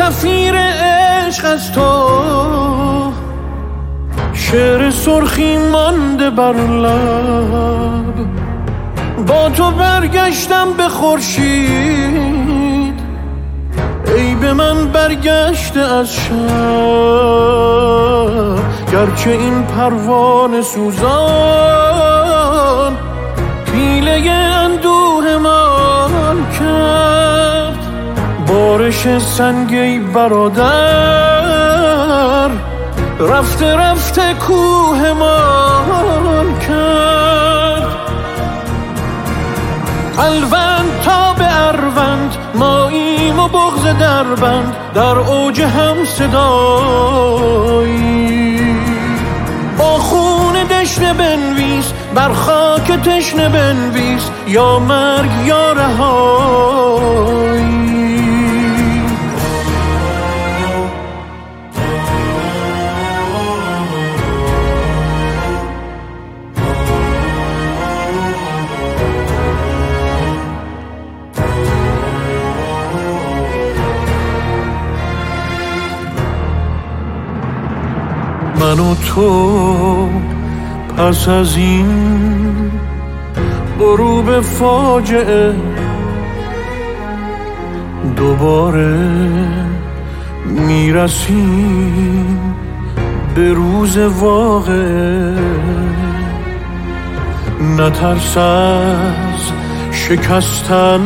سفیر عشق از تو شعر سرخی مانده بر لب، با تو برگشتم به خورشید، ای به من برگشته از شب، گرچه این پروانه سوزان پیله اندوه من کرد. بارش سنگی برادر رفته رفته کوه من کرد. الوند تا به اروند ماییم و بغض دربند، در اوج هم صدایی با خون دشنه بنویس، بر خاک تشنه بنویس، یا مرگ یا رهایی. من و تو پس از این غروب فاجعه دوباره میرسیم به روز واقعه. نترس از شکستن،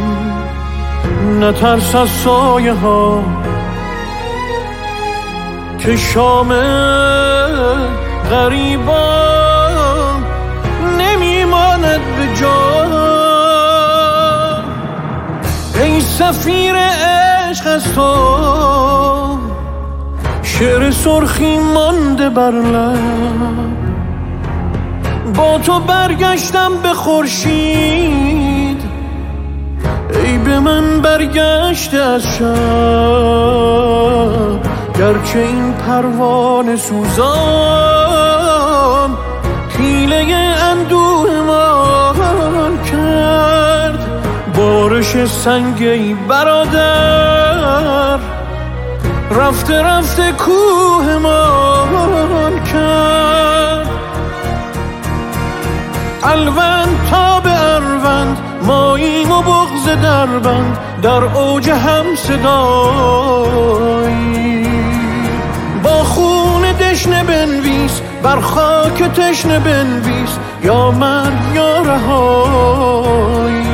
نترس از سایه ها که شام غریبان نمیماند به جا. ای سفیر عشق از تو شعر سرخی مانده بر لب، با تو برگشتم به خورشید، ای به من برگشته از شب، گرچه این پروانه سوزان پیله اندوه من کرد. بارش سنگی برادر رفته رفته کوه من کرد. الوند تا به اروند ماییم و بغض دربند، در اوج هم صدایی با خون دشنه بنویس، بر خاک تشنه بنویس، یا مرگ یا رهایی.